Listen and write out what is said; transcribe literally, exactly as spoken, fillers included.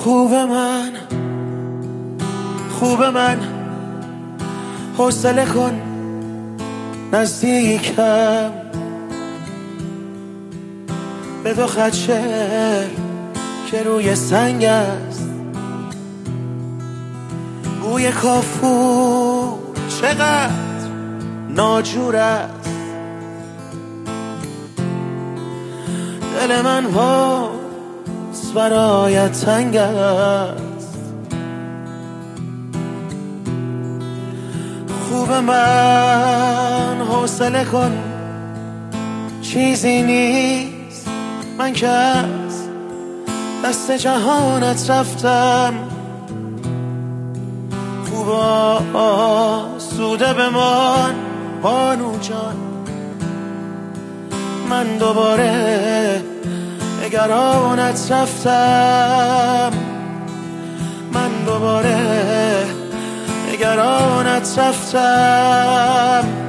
خوب من خوب من حوصله کن نزدیکم به دو خط شعر که روی سنگ است بوی کافور چقدر ناجور است دل من باز برایت تنگ است خوب من حوصله کن چیزی نیست من که از دست جهانت رفتم خوبا آسوده بمان بانو جان من دوباره نگرانت رفتم من دوباره نگرانت رفتم